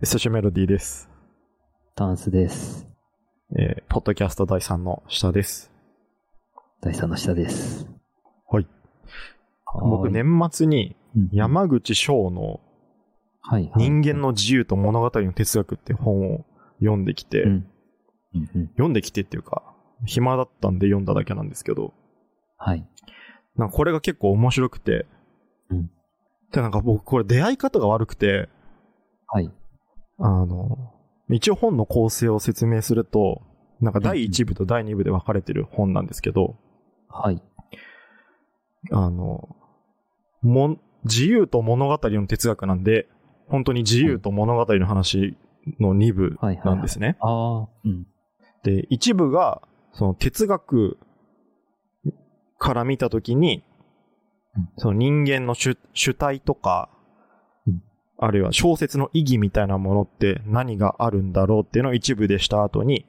久しメロディーです。 タンスです。 ポッドキャスト第3の下です。 第3の下です。 はい。僕年末に山口翔の人間の自由と物語の哲学って本を読んできて、読んできてっていうか、暇だったんで読んだだけなんですけど、 はい。 なんかこれが結構面白くて、でなんか僕これ出会い方が悪くて、 はい。 一応本の構成を説明すると、なんか第1部と第2部で分かれてる本なんですけど、 はい。 自由と物語の哲学なんで、本当に自由と物語の話の2部なんですね。で、1部が、その哲学から見たときに、その人間の主体とか、あるいは小説の意義みたいなものって何があるんだろうっていうのを一部でした後に、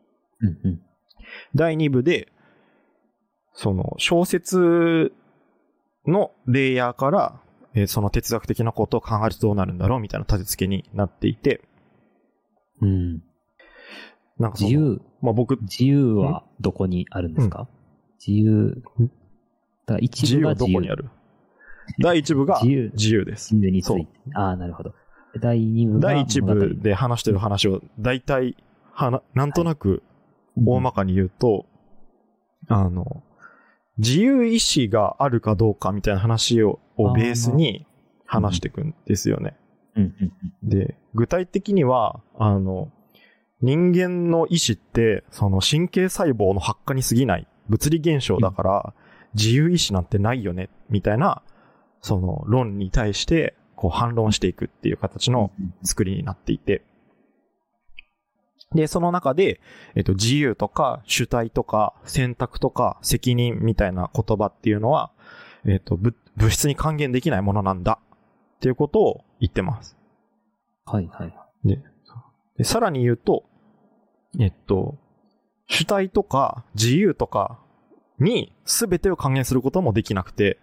第2部で、その小説のレイヤーから、その哲学的なことを考えるとどうなるんだろうみたいな立て付けになっていて、 なんか自由はどこにあるんですか？自由はどこにある？第1部が自由です。 自由について。なるほど。第2部が第1部で話してる話を大体なんとなく大まかに言うと、自由意志があるかどうかみたいな話をベースに話していくんですよね。で、具体的には、人間の意志って、その神経細胞の発火に過ぎない物理現象だから、自由意志なんてないよね、みたいな、その論に対して、こう反論していくっていう形の作りになっていて。で、その中で、自由とか主体とか選択とか責任みたいな言葉っていうのは、物質に還元できないものなんだっていうことを言ってます。 はいはい。 でさらに言うと、主体とか自由とかに全てを還元することもできなくて、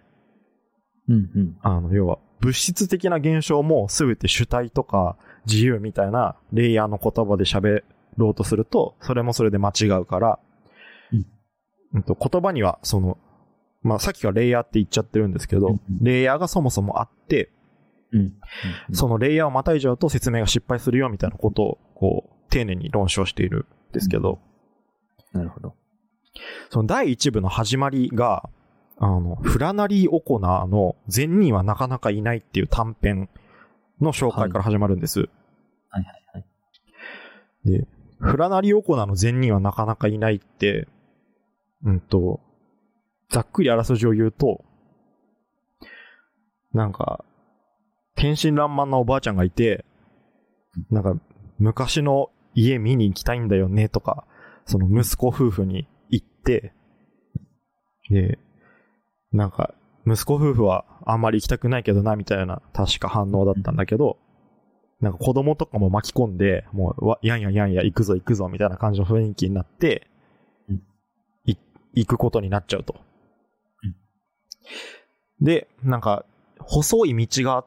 要は物質的な現象も全て主体とか自由みたいなレイヤーの言葉で喋ろうとすると、それもそれで間違うから、言葉にはその、さっきからレイヤーって言っちゃってるんですけど、レイヤーがそもそもあって、そのレイヤーをまたいじゃうと説明が失敗するよみたいなことをこう丁寧に論証しているんですけど、 なるほど。 その第1部の始まりが、フラナリー・オコナーの善人はなかなかいないっていう短編の紹介から始まるんです。で、フラナリー・オコナーの善人はなかなかいないって、ざっくりあらすじを言うと、なんか、天真爛漫なおばあちゃんがいて、なんか、昔の家見に行きたいんだよねとか、その息子夫婦に行って、で、なんか、息子夫婦はあんまり行きたくないけどな、みたいな確か反応だったんだけど、なんか子供とかも巻き込んで、もう、やんや行くぞ、みたいな感じの雰囲気になって、行くことになっちゃうと。で、なんか、細い道があって、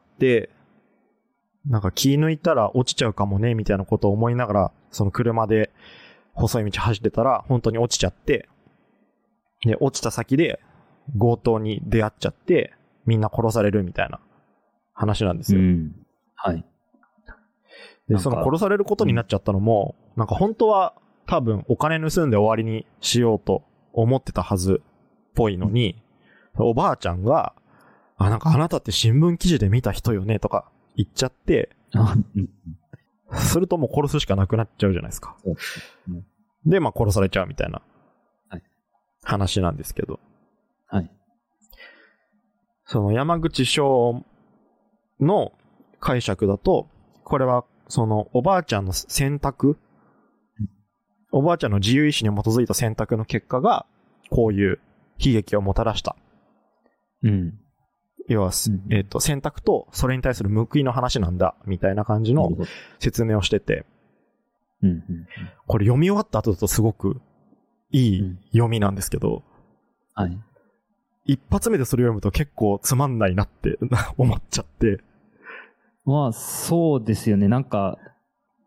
なんか気抜いたら落ちちゃうかもね、みたいなことを思いながら、その車で細い道走ってたら、本当に落ちちゃって、で、落ちた先で強盗に出会っちゃって、みんな殺されるみたいな話なんですよ。 はい。 で、その殺されることになっちゃったのも、なんか本当は多分お金盗んで終わりにしようと思ってたはずっぽいのに、おばあちゃんが、なんかあなたって新聞記事で見た人よねとか言っちゃって、するともう殺すしかなくなっちゃうじゃないですか。で、殺されちゃうみたいな話なんですけど。 はい。 その山口翔の解釈だと、これはそのおばあちゃんの選択、おばあちゃんの自由意志に基づいた選択の結果が、こういう悲劇をもたらした。要は、選択とそれに対する報いの話なんだ、みたいな感じの説明をしてて、これ読み終わった後だとすごくいい読みなんですけど、一発目でそれを読むと結構つまんないなって思っちゃって。 そうですよね。なんか、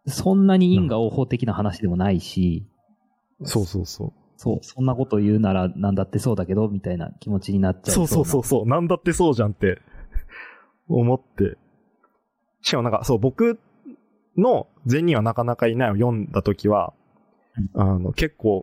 そんなに因果応報的な話でもないし、 そうそうそう。 そう、そんなこと言うならなんだってそうだけど、みたいな気持ちになっちゃいそうな。 そうそうそう、なんだってそうじゃんって思って。しかもなんか、そう、僕の善人はなかなかいないを読んだときは、結構、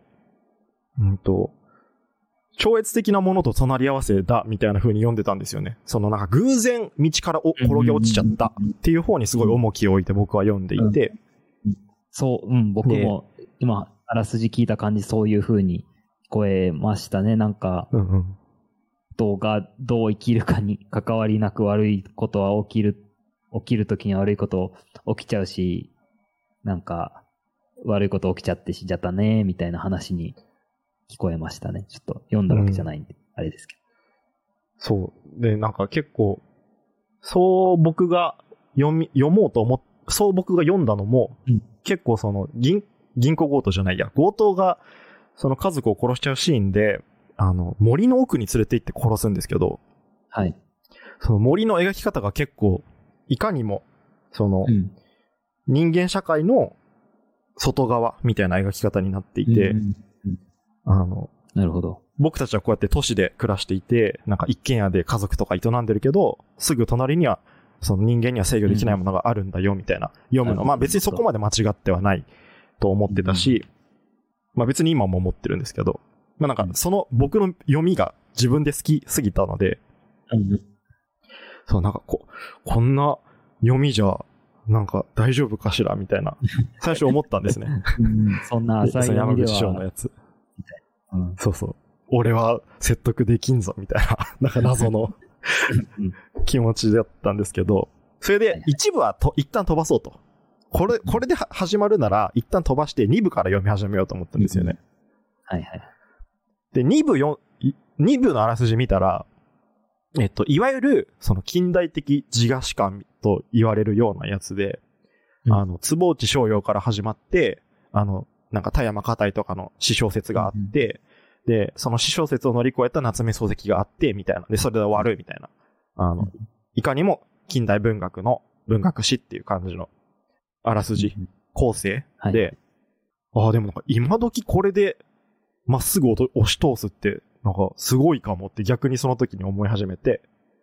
超越的なものと隣り合わせだみたいな風に読んでたんですよね。そのなんか偶然道から転げ落ちちゃったっていう方にすごい重きを置いて僕は読んでいて。 そう、僕も今、あらすじ聞いた感じそういう風に聞こえましたね。なんか、どう生きるかに関わりなく悪いことは起きるときに悪いこと起きちゃうし、なんか、悪いこと起きちゃって死んじゃったね、みたいな話に聞こえましたね。ちょっと読んだわけじゃないんで、あれですけど。そう。 で、なんか結構、そう僕が読もうとそう僕が読んだのも、結構その銀行強盗じゃないや、強盗がその家族を殺しちゃうシーンで、森の奥に連れて行って殺すんですけど、 はい。 その森の描き方が結構、いかにも、その、人間社会の外側みたいな描き方になっていて、 なるほど。 僕たちはこうやって都市で暮らしていて、なんか一軒家で家族とか営んでるけど、すぐ隣には、その人間には制御できないものがあるんだよ、みたいな、読むの。まあ別にそこまで間違ってはないと思ってたし、まあ別に今も思ってるんですけど、まあなんかその僕の読みが自分で好きすぎたので、そうなんかこんな読みじゃ、なんか大丈夫かしらみたいな、最初思ったんですね。 そんな浅い読みでは。 山口翔のやつ。そうそう。俺は説得できんぞ、みたいな、なんか謎の気持ちだったんですけど、それで一部は一旦飛ばそうと。これで始まるなら、一旦飛ばして2部から読み始めようと思ったんですよね。 はいはい。 で、2部のあらすじ見たら、いわゆる、その近代的自我史観と言われるようなやつで、坪内逍遙から始まって、なんか田山片井とかの詩小説があって、で、その詩小説を乗り越えた夏目漱石があって、みたいな。で、それで終わる、みたいな。いかにも近代文学の文学史っていう感じのあらすじ、構成で、でもなんか今時これでまっすぐ押し通すって、なんかすごいかもって逆にその時に思い始めて、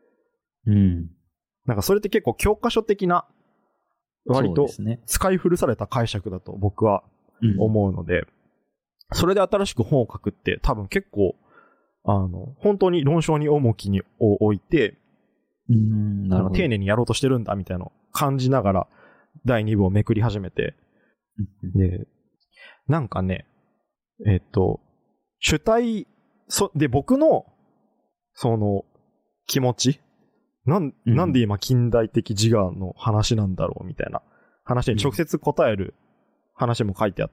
なんかそれって結構教科書的な、割と使い古された解釈だと僕は思うので、それで新しく本を書くって多分結構、本当に論証に重きを置いて、丁寧にやろうとしてるんだみたいなのを感じながら第2部をめくり始めて、で、なんかね、主体、で、僕の、その、気持ちなんで今近代的自我の話なんだろうみたいな話に直接答える話も書いてあって、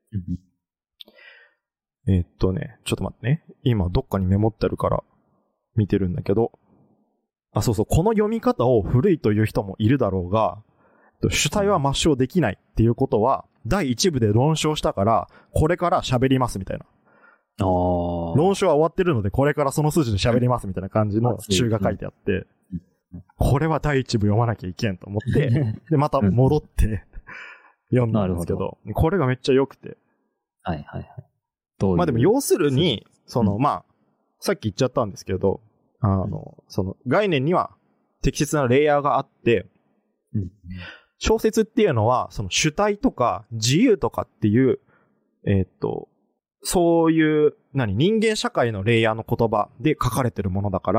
ちょっと待ってね。今どっかにメモってあるから見てるんだけど、そうそう、この読み方を古いという人もいるだろうが、主体は抹消できないっていうことは、第1部で論証したから、これから喋りますみたいな。論証は終わってるので、これからその数字で喋りますみたいな感じの中が書いてあって、これは第1部読まなきゃいけんと思って、で、また戻って読んだんですけど、これがめっちゃ良くて。 はいはいはい。 まあでも要するに、まあ、さっき言っちゃったんですけど、その概念には適切なレイヤーがあって、小説っていうのは、その主体とか自由とかっていう、そういう、人間社会のレイヤーの言葉で書かれてるものだから、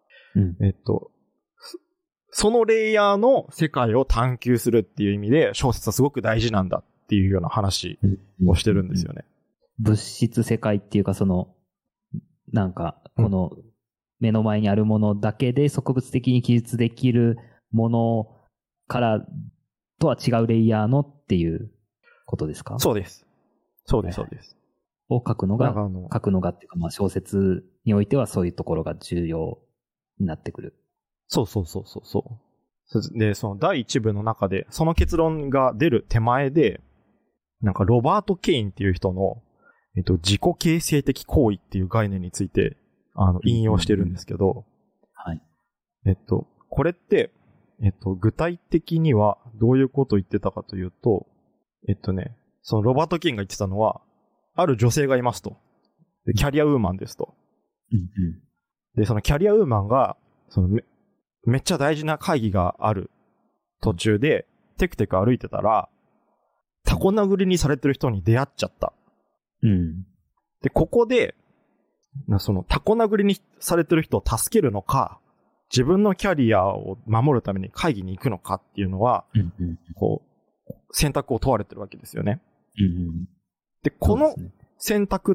そのレイヤーの世界を探求するっていう意味で小説はすごく大事なんだっていうような話をしてるんですよね。 物質世界っていうかなんか、この目の前にあるものだけで植物的に記述できるものからとは違うレイヤーのっていうことですか？ そうです。そうです、そうです。 を書くのがっていうか、まあ小説においてはそういうところが重要になってくる。 そう。で、その第一部の中で、その結論が出る手前で、なんかロバート・ケインっていう人の、自己形成的行為っていう概念について、引用してるんですけど、 はい。 これって、 具体的にはどういうことを言ってたかというと、そのロバート・キンが言ってたのは、ある女性がいますと。でキャリアウーマンですと。 うんうん。 で、そのキャリアウーマンが、めっちゃ大事な会議がある途中で、テクテク歩いてたら、タコ殴りにされてる人に出会っちゃった。 うん。 で、ここで、そのタコ殴りにされてる人を助けるのか、自分のキャリアを守るために会議に行くのかっていうのは、 うんうん、 こう、選択を問われてるわけですよね。 うんうん、 で、この選択って、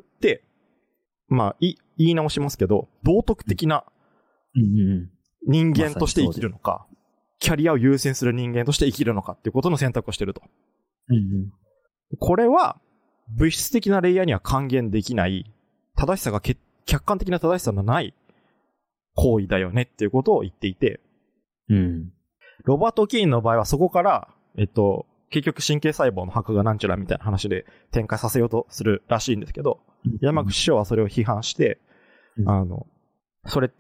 まあ、言い直しますけど、道徳的な人間として生きるのか、キャリアを優先する人間として生きるのかっていうことの選択をしてると。 うんうん、 これは、物質的なレイヤーには還元できない、正しさが客観的な正しさのない行為だよねっていうことを言っていて、 うん、 ロバート・キーンの場合はそこから、結局神経細胞の核がなんちゃらみたいな話で展開させようとするらしいんですけど、山口師匠はそれを批判して、それって、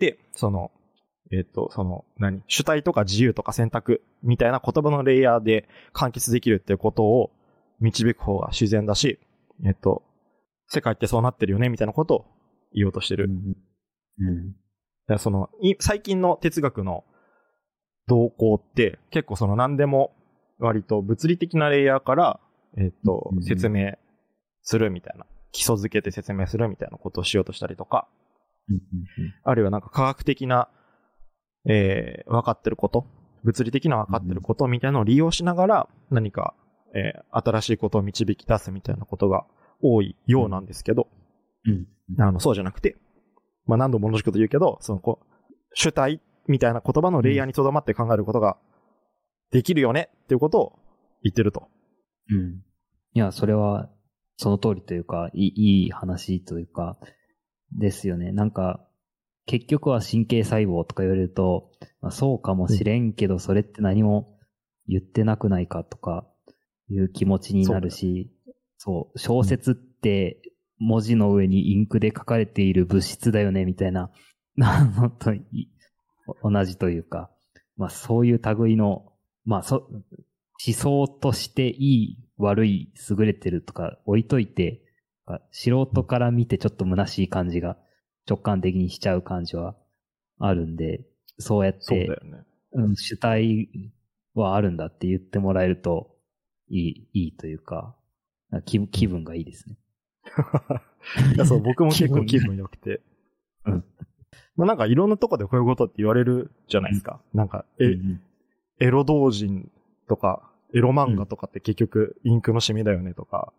主体とか自由とか選択みたいな言葉のレイヤーで完結できるっていうことを導く方が自然だし、世界ってそうなってるよねみたいなことを言おうとしてる。だから最近の哲学の動向って結構何でも割と物理的なレイヤーから、説明するみたいな、基礎づけて説明するみたいなことをしようとしたりとか、あるいはなんか科学的な、分かってること、物理的な分かってることみたいなのを利用しながら何か、新しいことを導き出すみたいなことが多いようなんですけど、そうじゃなくて、まあ何度も同じこと言うけど、主体みたいな言葉のレイヤーにとどまって考えることができるよねっていうことを言ってると。 うん。いや、それはその通りというか、いい話というか、ですよね。なんか、結局は神経細胞とか言われると、まあ、そうかもしれんけど、それって何も言ってなくないかとかいう気持ちになるし、小説って文字の上にインクで書かれている物質だよねみたいなのと同じというか、まあそういう類の、まあ思想としていい、悪い、優れてるとか置いといて、素人から見てちょっと虚しい感じが直感的にしちゃう感じはあるんで、そうやって、主体はあるんだって言ってもらえるといいというか、気分がいいですね。 いや、そう、僕も結構気分良くて。まあなんかいろんなとこでこういうことって言われるじゃないですか。なんか、エロ同人とか、エロ漫画とかって結局インクのシミだよねとか。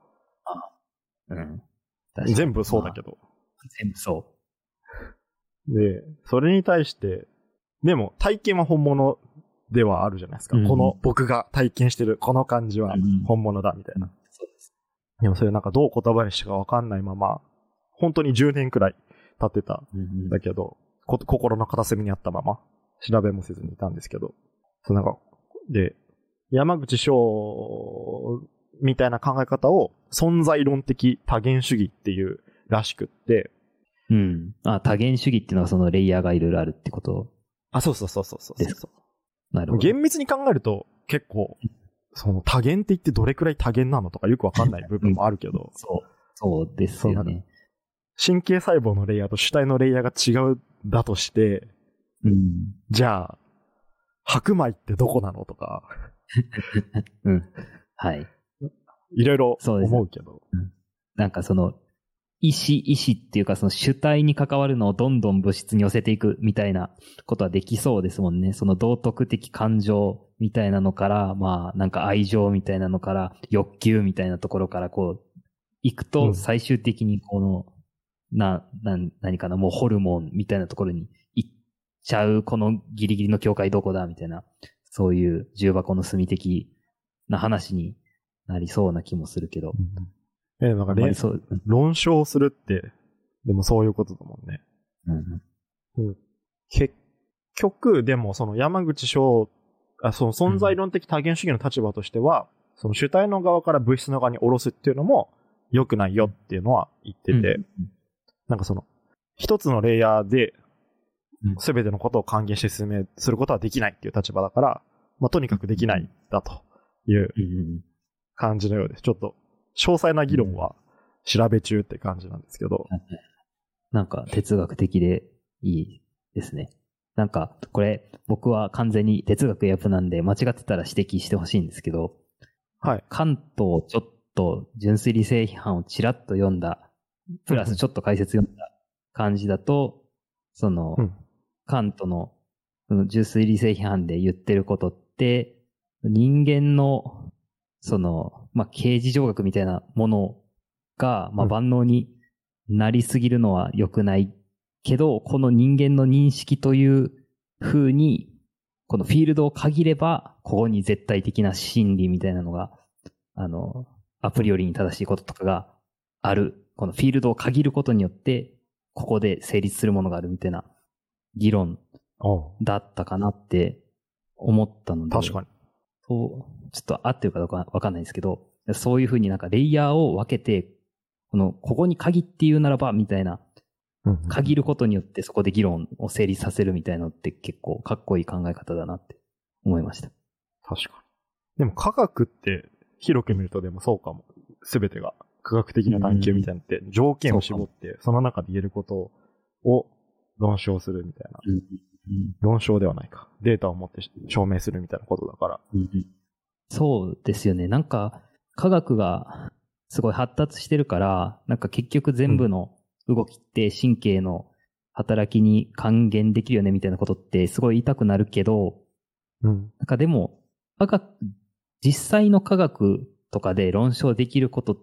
全部そうだけど。 全部そう。 で、それに対して、でも体験は本物ではあるじゃないですか。この僕が体験してるこの感じは本物だみたいな。 そうです。 でもそれなんかどう言葉にしてかわかんないまま、本当に10年くらい経ってたんだけど、心の片隅にあったまま、調べもせずにいたんですけど、なんか、で、山口翔みたいな考え方を存在論的多元主義っていうらしくって、 多元主義っていうのはそのレイヤーがいろいろあるってことそう。 ですか。なるほど。 厳密に考えると結構、多元って言ってどれくらい多元なのとかよくわかんない部分もあるけど。 そうですよね。 神経細胞のレイヤーと主体のレイヤーが違うだとして、じゃあ、白米ってどこなのとか。 はい。 いろいろ思うけど。 なんか意志っていうか主体に関わるのをどんどん物質に寄せていくみたいなことはできそうですもんね。道徳的感情みたいなのから、まあなんか愛情みたいなのから、欲求みたいなところからこう、行くと最終的に何かな、もうホルモンみたいなところに行っちゃう、このギリギリの境界どこだみたいな、そういう重箱の隅的な話になりそうな気もするけど。 なんか論証するって、でもそういうことだもんね。結局、でも山口翔、存在論的多元主義の立場としては、主体の側から物質の側に下ろすっていうのも良くないよっていうのは言ってて、なんか一つのレイヤーで全てのことを還元して説明することはできないっていう立場だから、 まあ、とにかくできないだという感じのようです。ちょっと、詳細な議論は調べ中って感じなんですけど。 なんか哲学的でいいですね。なんか、これ、僕は完全に哲学やプなんで、間違ってたら指摘してほしいんですけど、 はい。 カントをちょっと純粋理性批判をちらっと読んだ、プラスちょっと解説読んだ感じだと、その、カントの純粋理性批判で言ってることって、人間の、その、まあ、形而上学みたいなものが、まあ、万能になりすぎるのは良くないけど、この人間の認識という風に、このフィールドを限れば、ここに絶対的な真理みたいなのが、アプリよりに正しいこととかがある。このフィールドを限ることによって、ここで成立するものがあるみたいな議論だったかなって思ったので。 確かに。 そう、ちょっと合ってるかどうかわかんないですけど、そういう風になんかレイヤーを分けて、ここに限って言うならば、みたいな、限ることによってそこで議論を成立させるみたいなのって結構かっこいい考え方だなって思いました。 確かに。でも科学って広く見るとでもそうかも。すべてが科学的な探求みたいなって条件を絞って、その中で言えることを論証するみたいな。論証ではないか。データを持って証明するみたいなことだから。 そうですよね。なんか科学がすごい発達してるから、なんか結局全部の動きって神経の働きに還元できるよねみたいなことってすごい言いたくなるけど、なんかでも実際の科学とかで論証できることって、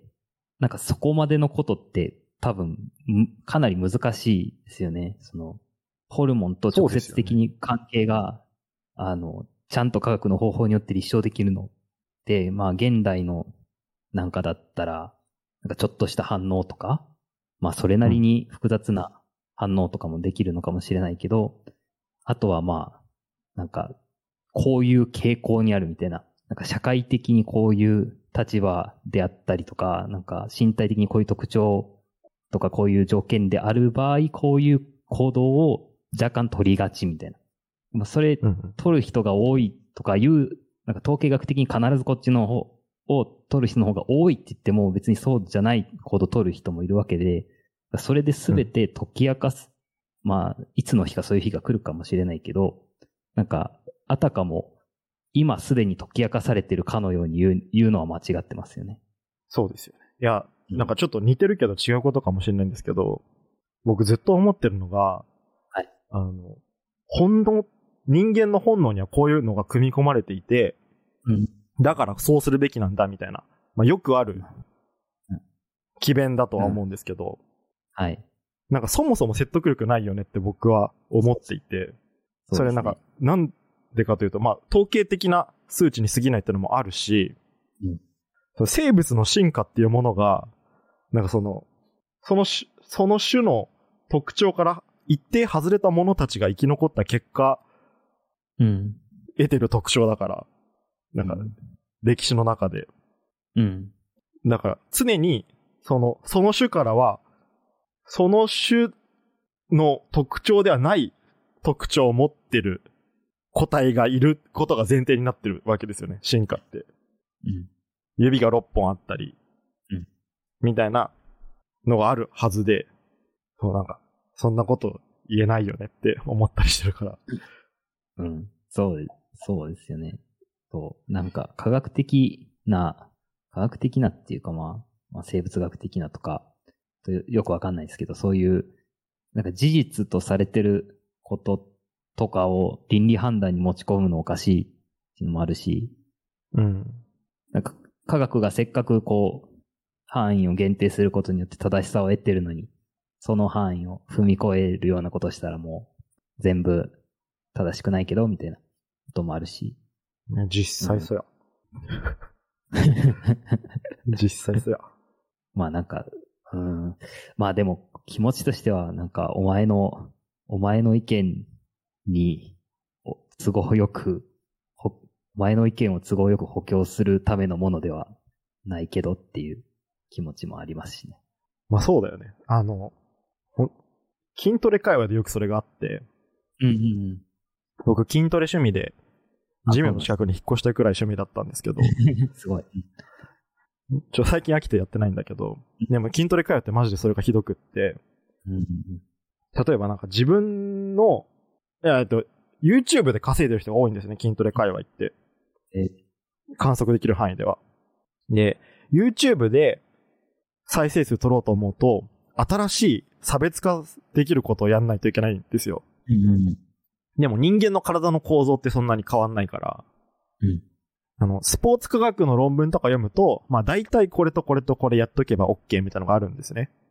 なんかそこまでのことって多分かなり難しいですよね。そのホルモンと直接的に関係が、ちゃんと科学の方法によって立証できるので、まあ現代のなんかだったら、なんかちょっとした反応とか、まあそれなりに複雑な反応とかもできるのかもしれないけど、あとはまあ、なんかこういう傾向にあるみたいな、なんか社会的にこういう立場であったりとか、なんか身体的にこういう特徴とかこういう条件である場合、こういう行動を若干取りがちみたいな。まあそれ取る人が多いとかいう、なんか統計学的に必ずこっちの方を取る人の方が多いって言っても別にそうじゃない行動を取る人もいるわけで、それで全て解き明かす。まあ、いつの日かそういう日が来るかもしれないけど、なんか、あたかも今すでに解き明かされてるかのように言うのは間違ってますよね。 そうですよね。いや、なんかちょっと似てるけど違うことかもしれないんですけど、僕ずっと思ってるのが、 はい。 人間の本能にはこういうのが組み込まれていて、だからそうするべきなんだみたいな、まあ、よくある詭弁だとは思うんですけど、 はい。 なんかそもそも説得力ないよねって僕は思っていて、それなんか、なんでかというと、まあ、統計的な数値に過ぎないっていうのもあるし、生物の進化っていうものが、なんかその種の特徴から一定外れた者たちが生き残った結果、得てる特徴だから、なんか、歴史の中で。だから、常に、その種からは、その種の特徴ではない特徴を持ってる個体がいることが前提になってるわけですよね、進化って。指が6本あったり、みたいなのがあるはずで、そうなんか、そんなこと言えないよねって思ったりしてるから。 そうですよね。そう、なんか科学的なっていうかまあ生物学的なとか、よくわかんないですけど、そういう、なんか事実とされてることとかを倫理判断に持ち込むのおかしいっていうのもあるし、なんか科学がせっかくこう、範囲を限定することによって正しさを得てるのに、その範囲を踏み越えるようなことをしたらもう、全部正しくないけど、みたいなこともあるし。 実際そうや。実際そうや。 まあなんか、まあでも気持ちとしてはなんかお前の意見に都合よく、お前の意見を都合よく補強するためのものではないけどっていう気持ちもありますしね。 まあそうだよね。筋トレ会話でよくそれがあって、僕筋トレ趣味でジムの近くに引っ越したいくらい趣味だったんですけど。 すごい。 最近飽きてやってないんだけど、でも筋トレ通ってマジでそれがひどくって、例えばなんか自分の、YouTube で稼いでる人が多いんですね、筋トレ界隈って。観測できる範囲では。で、YouTube で再生数取ろうと思うと、新しい差別化できることをやんないといけないんですよ。でも人間の体の構造ってそんなに変わんないから、スポーツ科学の論文とか読むと、まあ大体これとこれとこれやっとけば OK みたいなのがあるんですね。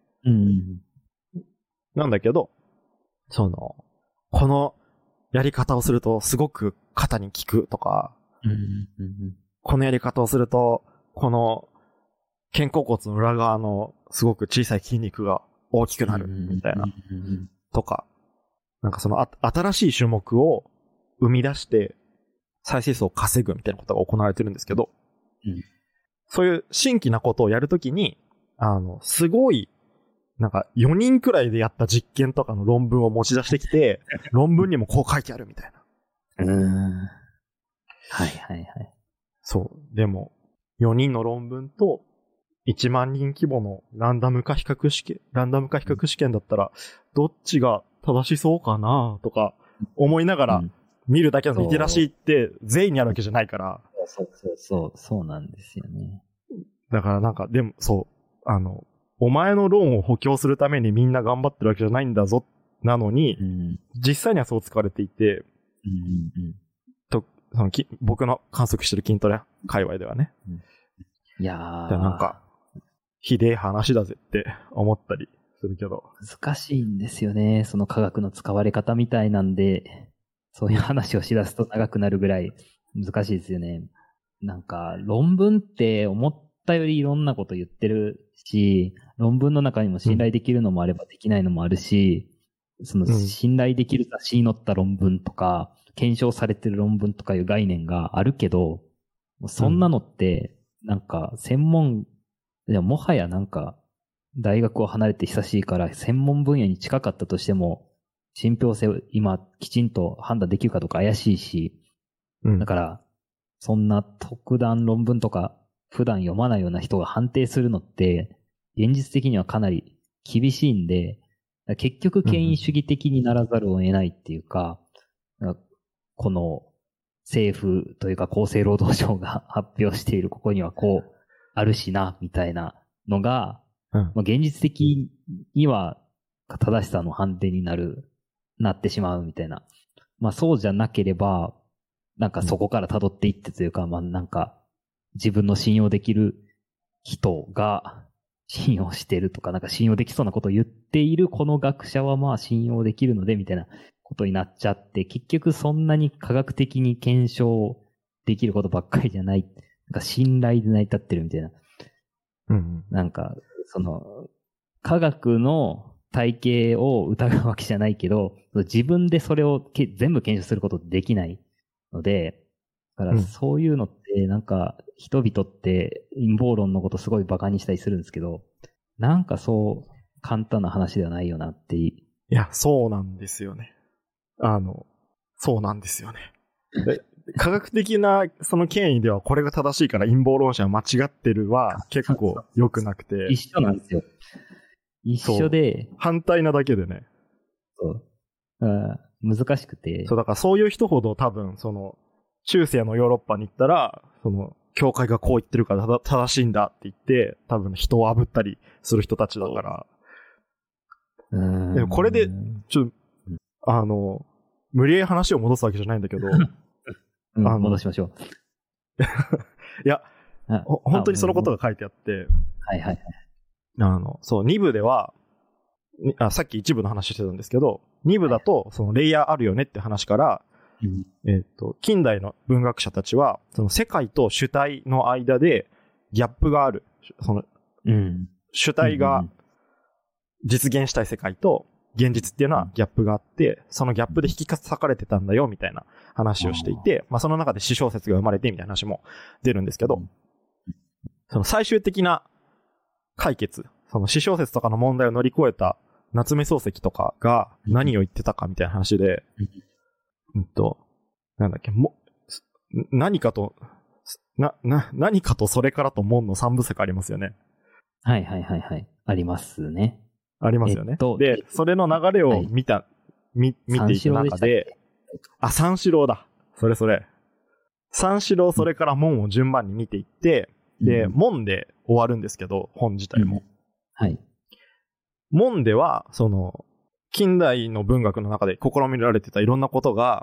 なんだけど、このやり方をするとすごく肩に効くとか、このやり方をすると、この肩甲骨の裏側のすごく小さい筋肉が大きくなるみたいな、とか、なんか新しい種目を生み出して再生数を稼ぐみたいなことが行われてるんですけど、そういう新規なことをやるときに、すごい、なんか4人くらいでやった実験とかの論文を持ち出してきて、論文にもこう書いてあるみたいな。 はいはいはい。 そう。でも、4人の論文と1万人規模のランダム化比較試験だったら、どっちが正しそうかなとか思いながら見るだけのリテラシーって全員にあるわけじゃないから。 そうなんですよね。 だからなんか、でもそう、お前の論を補強するためにみんな頑張ってるわけじゃないんだぞ、なのに、実際にはそう使われていて、僕の観測してる筋トレ界隈ではね。 いやー。 なんか、ひでえ話だぜって思ったりするけど。 難しいんですよね。その科学の使われ方みたいなんで、そういう話をしだすと長くなるぐらい難しいですよね。なんか、論文って思ったよりいろんなこと言ってるし、論文の中にも信頼できるのもあればできないのもあるし、その信頼できる雑誌に載った論文とか、検証されてる論文とかいう概念があるけど、そんなのって、なんかもはやなんか、大学を離れて久しいから専門分野に近かったとしても、信憑性を今きちんと判断できるかどうか怪しいし、だから、そんな特段論文とか普段読まないような人が判定するのって、現実的にはかなり厳しいんで、結局権威主義的にならざるを得ないっていうか、この政府というか厚生労働省が発表しているここにはこうあるしな、みたいなのが、現実的には正しさの判定になってしまうみたいな。まあそうじゃなければ、なんかそこから辿っていってというか、まあなんか自分の信用できる人が信用してるとか、なんか信用できそうなことを言っているこの学者はまあ信用できるのでみたいなことになっちゃって、結局そんなに科学的に検証できることばっかりじゃない、なんか信頼で成り立ってるみたいな。なんか、科学の体系を疑うわけじゃないけど、自分でそれを全部検証することってできないので、だからそういうのって、なんか、人々って陰謀論のことすごい馬鹿にしたりするんですけど、なんかそう簡単な話ではないよなっていや、そうなんですよね。そうなんですよね。科学的なその権威ではこれが正しいから陰謀論者は間違ってるは結構良くなくて。 一緒なんですよ。一緒で。 反対なだけでね。 難しくて。 だからそういう人ほど多分、中世のヨーロッパに行ったら、教会がこう言ってるから正しいんだって言って、多分人を炙ったりする人たちだから。でもこれで、無理やり話を戻すわけじゃないんだけど、 戻しましょう。いや、本当にそのことが書いてあって、 はいはいはい。 2部では、さっき1部の話してたんですけど、2部だと、レイヤーあるよねって話から、近代の文学者たちは、世界と主体の間でギャップがある。主体が実現したい世界と現実っていうのはギャップがあって、そのギャップで引き裂かれてたんだよみたいな話をしていて、まあその中で詩小説が生まれてみたいな話も出るんですけど、最終的な解決、詩小説とかの問題を乗り越えた夏目漱石とかが何を言ってたかみたいな話で、なんだっけ、 何かとそれからと門の三部作ありますよね。 はいはいはいはい。ありますね。 ありますよね。で、それの流れを見ていく中で、三四郎だ。それ。三四郎、それから門を順番に見ていって、で、門で終わるんですけど、本自体も。 はい。 門では、近代の文学の中で試みられてたいろんなことが、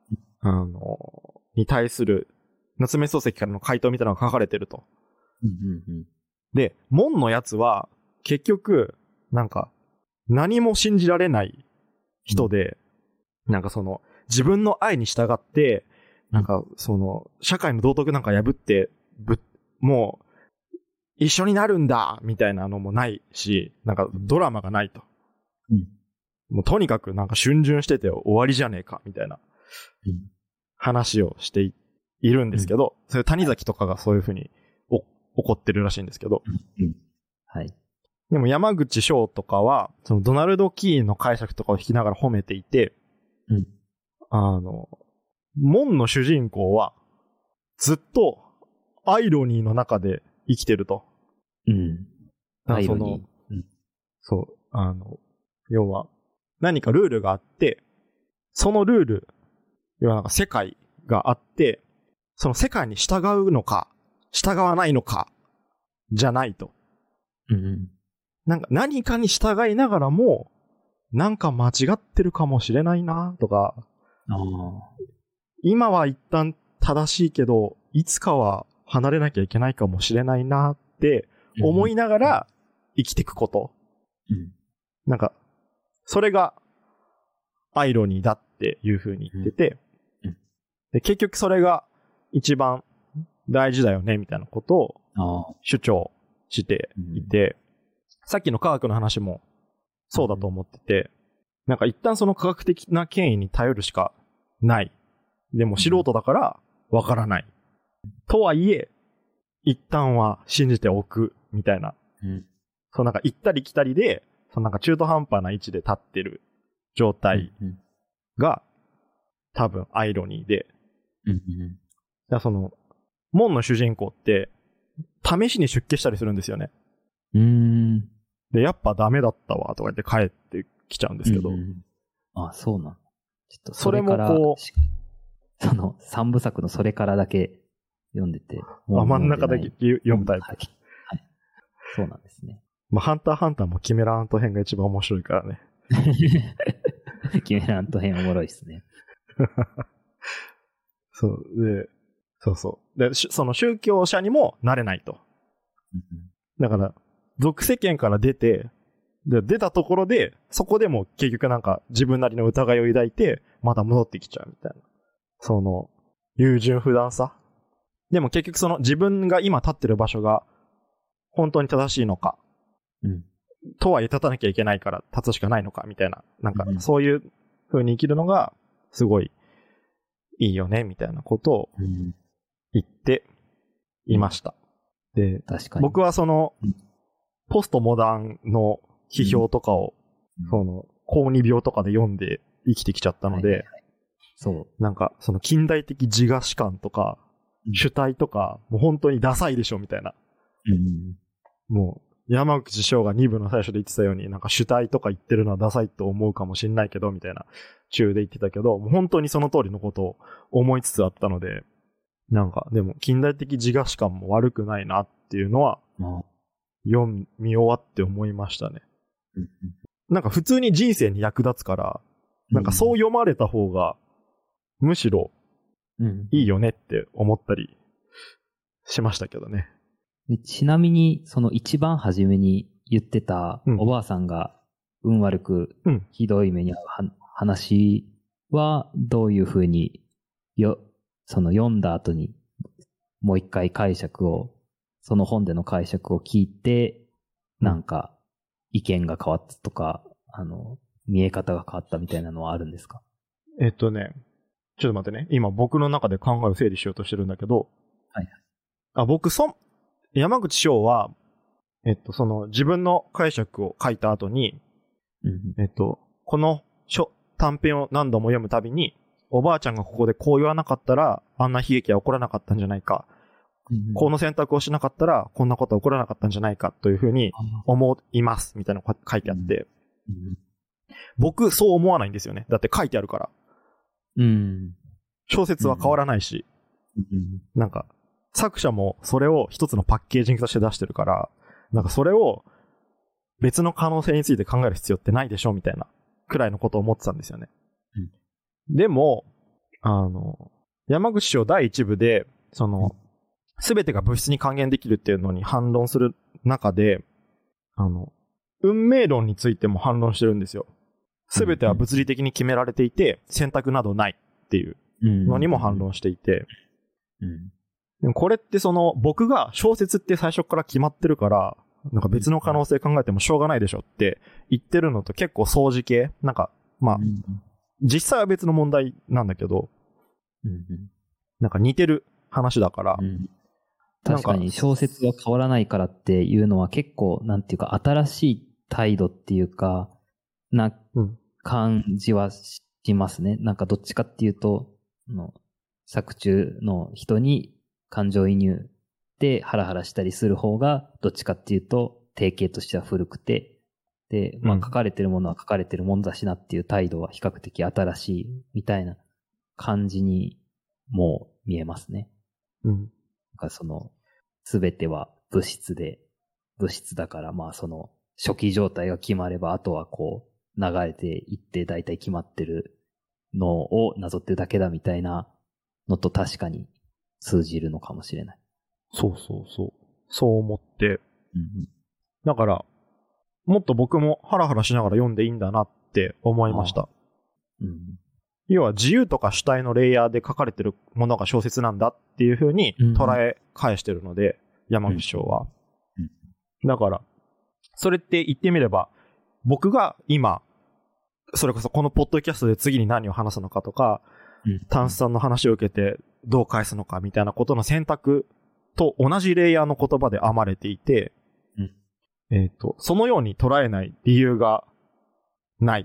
に対する、夏目漱石からの回答みたいなのが書かれてると。で、門のやつは、結局、何も信じられない人で、自分の愛に従って、社会の道徳なんか破って、もう、一緒になるんだみたいなのもないし、ドラマがないと。もうとにかく逡巡してて終わりじゃねえか、みたいな話をしているんですけど、それ谷崎とかがそういうふうに怒ってるらしいんですけど。 はい。 でも山口翔とかは、ドナルド・キーンの解釈とかを弾きながら褒めていて、門の主人公は、ずっとアイロニーの中で生きてると。 アイロニー。 そう。要は、何かルールがあって、そのルール、要は世界があって、その世界に従うのか、従わないのか、じゃないと。何かに従いながらも、間違ってるかもしれないな、とか、今は一旦正しいけど、いつかは離れなきゃいけないかもしれないなって思いながら生きていくこと。それがアイロニーだっていう風に言ってて、で結局それが一番大事だよねみたいなことを主張していて、さっきの科学の話もそうだと思ってて、一旦その科学的な権威に頼るしかない。でも素人だからわからない。とはいえ、一旦は信じておくみたいな。行ったり来たりで、中途半端な位置で立ってる状態が多分アイロニーで。門の主人公って試しに出家したりするんですよね。で、やっぱダメだったわとか言って帰ってきちゃうんですけど。 そうなん。ちょっとそれもこう、 三部作のそれからだけ読んでて。 真ん中だけ読むタイプ。 はい。そうなんですね。 ハンターハンターもキメラアント編が一番面白いからね。 キメラアント編おもろいですね。 で、その宗教者にもなれないと。だから、俗世間から出たところで、そこでも結局自分なりの疑いを抱いて、また戻ってきちゃうみたいな。優柔不断さ。でも結局自分が今立ってる場所が、本当に正しいのか。とはいえ立たなきゃいけないから立つしかないのか、みたいな。そういう風に生きるのが、すごい、いいよね、みたいなことを言っていました。で、僕はポストモダンの批評とかを、高二病とかで読んで生きてきちゃったので、近代的自我史観とか、主体とか、もう本当にダサいでしょ、みたいな。もう、山口翔が2部の最初で言ってたように、主体とか言ってるのはダサいと思うかもしんないけど、みたいな、中で言ってたけど、もう本当にその通りのことを思いつつあったので、でも、近代的自我史観も悪くないなっていうのは、読み終わって思いましたね。普通に人生に役立つから、そう読まれた方が、むしろ、いいよねって思ったりしましたけどね。 ちなみに、一番初めに言ってた、おばあさんが運悪くひどい目に遭う話は、どういうふうに、読んだ後に、もう一回その本での解釈を聞いて、意見が変わったとか、見え方が変わったみたいなのはあるんですか？ ちょっと待ってね。今僕の中で考えを整理しようとしてるんだけど、山口翔は、自分の解釈を書いた後に、この短編を何度も読むたびに、 おばあちゃんがここでこう言わなかったら、あんな悲劇は起こらなかったんじゃないか。この選択をしなかったら、こんなことは起こらなかったんじゃないかというふうに思います、みたいなのが書いてあって。僕、そう思わないんですよね。だって書いてあるから。小説は変わらないし。なんか、作者もそれを一つのパッケージングとして出してるから、なんかそれを別の可能性について考える必要ってないでしょみたいなくらいのことを思ってたんですよね。でも、山口章第一部で、すべてが物質に還元できるっていうのに反論する中で、運命論についても反論してるんですよ。すべては物理的に決められていて、選択などないっていうのにも反論していて、でもこれって僕が小説って最初から決まってるから、なんか別の可能性考えてもしょうがないでしょって言ってるのと結構相似系なんか、実際は別の問題なんだけど、なんか似てる話だから、 確かに小説が変わらないからっていうのは結構、なんていうか、新しい態度っていうか、感じはしますね。なんかどっちかっていうと、作中の人に感情移入でハラハラしたりする方が、どっちかっていうと、定型としては古くて、で、書かれてるものは書かれてるものだしなっていう態度は比較的新しいみたいな感じにも見えますね。なんかすべては物質だから、初期状態が決まれば、あとは流れていって大体決まってるのをなぞってるだけだみたいなのと確かに通じるのかもしれない。 そう思って。だから、もっと僕もハラハラしながら読んでいいんだなって思いました。要は自由とか主体のレイヤーで書かれてるものが小説なんだっていう風に捉え返してるので、山口章は。だから、それって言ってみれば、僕が今、それこそこのポッドキャストで次に何を話すのかとか、タンスさんの話を受けてどう返すのかみたいなことの選択と同じレイヤーの言葉で編まれていて、そのように捉えない理由がない。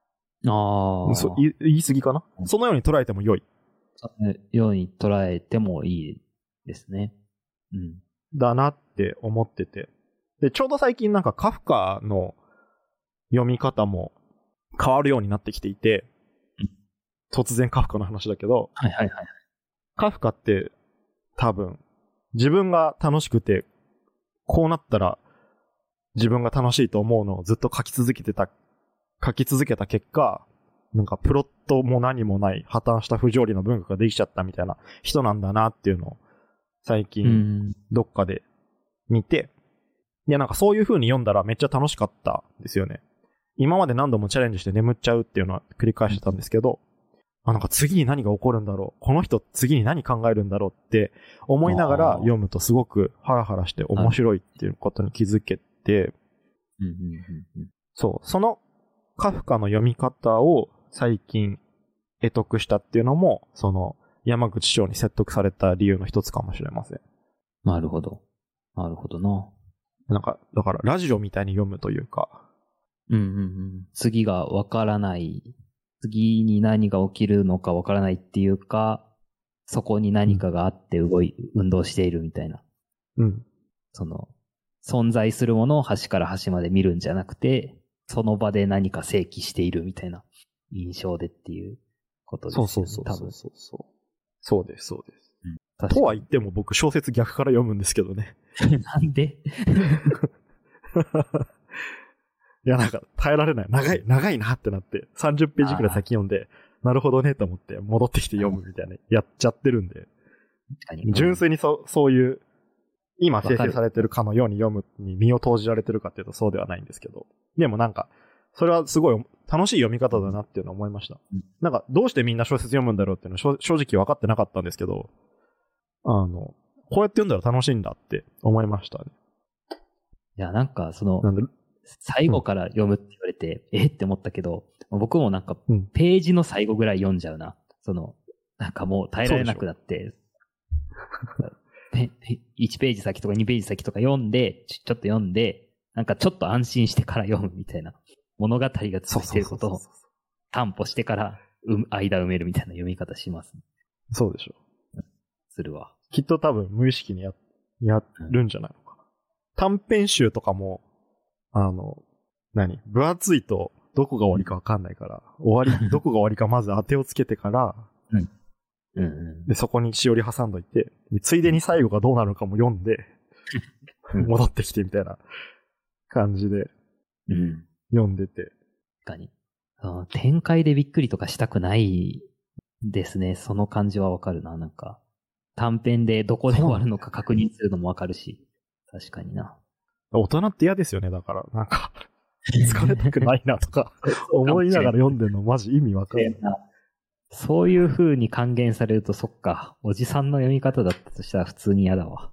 言い過ぎかな？そのように捉えても良い。 そのように捉えてもいいですね。 だなって思ってて。で、ちょうど最近なんかカフカの読み方も変わるようになってきていて、突然カフカの話だけど、カフカって多分自分が楽しくて、こうなったら自分が楽しいと思うのをずっと書き続けた結果、なんかプロットも何もない破綻した不条理の文学ができちゃったみたいな人なんだなっていうのを最近どっかで見て、いやなんかそういう風に読んだらめっちゃ楽しかったんですよね。今まで何度もチャレンジして眠っちゃうっていうのは繰り返してたんですけど、なんか次に何が起こるんだろう、この人次に何考えるんだろうって思いながら読むとすごくハラハラして面白いっていうことに気づけて、そのカフカの読み方を最近得得したっていうのも、山口章に説得された理由の一つかもしれません。 なるほどな。 なんか、だからラジオみたいに読むというか。 次がわからない。次に何が起きるのかわからないっていうか、そこに何かがあって運動しているみたいな。存在するものを端から端まで見るんじゃなくて、その場で何か生起しているみたいな印象でっていうことですよね。 そうです。とは言っても僕小説逆から読むんですけどね。 なんでいやなんか耐えられない。長いなってなって、30ページくらい先読んで、なるほどねと思って戻ってきて読むみたいな、やっちゃってるんで。純粋にそういう、今生成されてるかのように読むに身を投じられてるかっていうとそうではないんですけど。でもなんか、それはすごい楽しい読み方だなっていうのは思いました。なんか、どうしてみんな小説読むんだろうっていうのは正直分かってなかったんですけど、こうやって読んだら楽しいんだって思いましたね。 いや、なんか最後から読むって言われて、って思ったけど、僕もなんか、ページの最後ぐらい読んじゃうな。なんかもう耐えられなくなって、1ページ先とか2ページ先とか読んで、ちょっと読んで、なんかちょっと安心してから読むみたいな。物語が続いていることを担保してから間埋めるみたいな読み方します、ね。 そうでしょ。 するわ。 きっと多分無意識にやるんじゃないのかな。短編集とかも、分厚いとどこが終わりかわかんないから、どこが終わりかまず当てをつけてから、で、そこにしおり挟んどいて、ついでに最後がどうなるのかも読んで、戻ってきてみたいな感じで、読んでて。 確かに。展開でびっくりとかしたくないですね。その感じはわかるな、なんか。短編でどこで終わるのか確認するのもわかるし。確かにな。 大人って嫌ですよね、だから。なんか、疲れたくないなとか、思いながら読んでるのマジ意味わかんない。 そういう風に還元されると、そっか。おじさんの読み方だったとしたら普通に嫌だわ。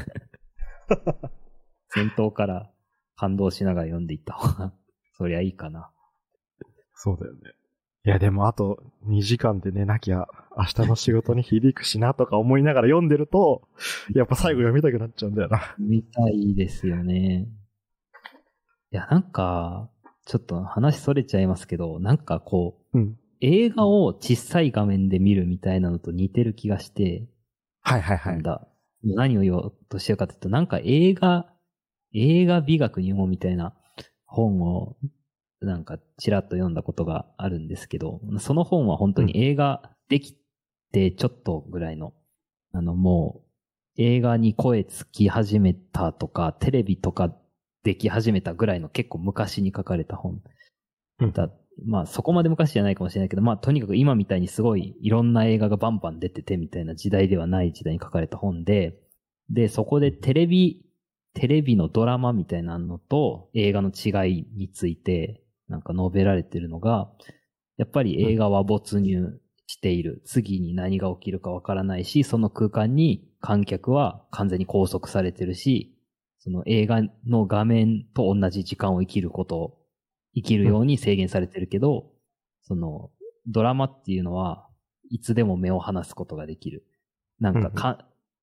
先頭から感動しながら読んでいった方が、そりゃいいかな。 そうだよね。いやでもあと2時間で寝なきゃ明日の仕事に響くしなとか思いながら読んでると、やっぱ最後読みたくなっちゃうんだよな。 読みたいですよね。いやなんか、ちょっと話それちゃいますけど、なんかこう、映画を小さい画面で見るみたいなのと似てる気がして、なんだ。何を言おうとしてるかというと、なんか映画美学入門みたいな本をなんかちらっと読んだことがあるんですけど、その本は本当に映画できてちょっとぐらいの、もう映画に声つき始めたとか、テレビとかでき始めたぐらいの結構昔に書かれた本だ。まあそこまで昔じゃないかもしれないけど、まあとにかく今みたいにすごいいろんな映画がバンバン出ててみたいな時代ではない時代に書かれた本で、そこでテレビのドラマみたいなのと映画の違いについてなんか述べられてるのが、やっぱり映画は没入している。次に何が起きるかわからないし、その空間に観客は完全に拘束されてるし、その映画の画面と同じ時間を生きるように制限されてるけど、そのドラマっていうのはいつでも目を離すことができる。なんか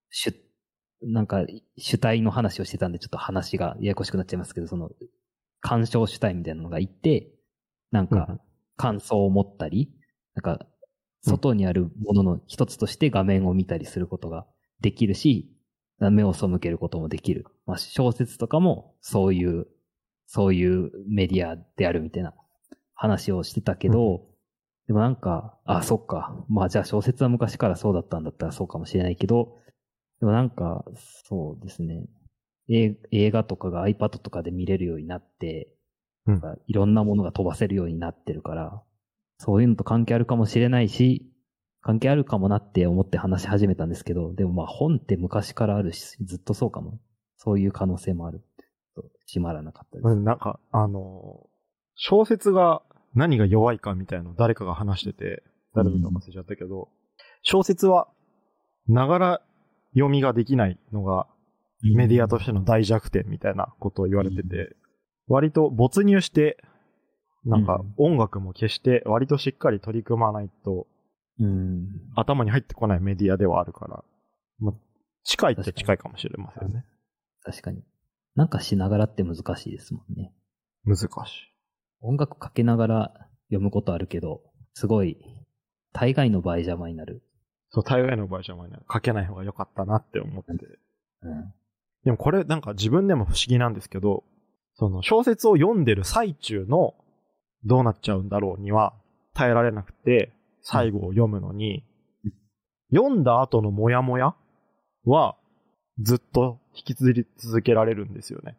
主体の話をしてたんでちょっと話がややこしくなっちゃいますけど、その鑑賞主体みたいなのがいて、なんか感想を持ったり、なんか外にあるものの一つとして画面を見たりすることができるし、目を背けることもできる。まあ小説とかもそういうメディアであるみたいな話をしてたけど、でもなんか、そっか。まあじゃあ小説は昔からそうだったんだったらそうかもしれないけど、でもなんか、そうですね。映画とかが iPad とかで見れるようになって、いろんなものが飛ばせるようになってるから、そういうのと関係あるかもしれないし、関係あるかもなって思って話し始めたんですけど、でもまあ本って昔からあるし、ずっとそうかも。そういう可能性もある。閉まらなかったです。 なんか、小説が何が弱いかみたいなのを誰かが話してて、誰だか忘れちゃったけど、小説は、ながら読みができないのがメディアとしての大弱点みたいなことを言われてて、割と没入して、なんか音楽も消して割としっかり取り組まないと、頭に入ってこないメディアではあるから、まあ、近いって近いかもしれませんね。 確かに。なんかしながらって難しいですもんね。 難しい。 音楽かけながら読むことあるけど、すごい、大概の場合邪魔になる。 そう、大概の場合邪魔になる。かけない方が良かったなって思って。でもこれなんか自分でも不思議なんですけど、その小説を読んでる最中のどうなっちゃうんだろうには耐えられなくて、最後を読むのに、読んだ後のモヤモヤはずっと引き続けられるんですよね。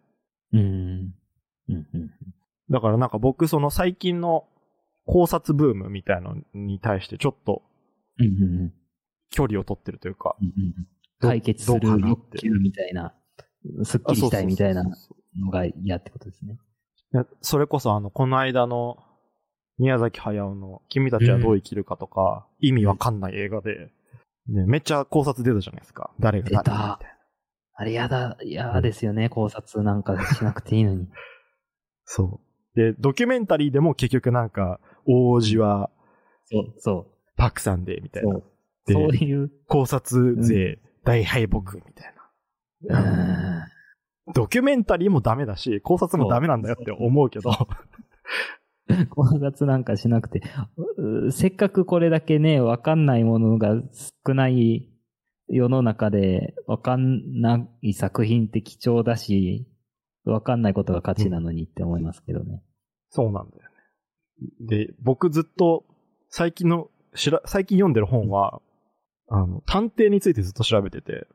だからなんか僕その最近の考察ブームみたいのに対してちょっと距離を取ってるというか、 解決する欲求みたいな、スッキリしたいみたいなのが嫌ってことですね。 いやそれこそこの間の宮崎駿の君たちはどう生きるかとか、意味わかんない映画で、ね、めっちゃ考察出たじゃないですか。誰が誰みたいな。 あれ嫌ですよね、考察なんかしなくていいのに。 そう。で、ドキュメンタリーでも結局なんか、王子は、パクさんで、みたいな。 そういう。 考察勢、大敗北、みたいな。ドキュメンタリーもダメだし、考察もダメなんだよって思うけど、 考察なんかしなくて、せっかくこれだけね、わかんないものが少ない世の中で、わかんない作品って貴重だし、わかんないことが価値なのにって思いますけどね。 そうなんだよね。で、僕ずっと最近読んでる本は、探偵についてずっと調べてて。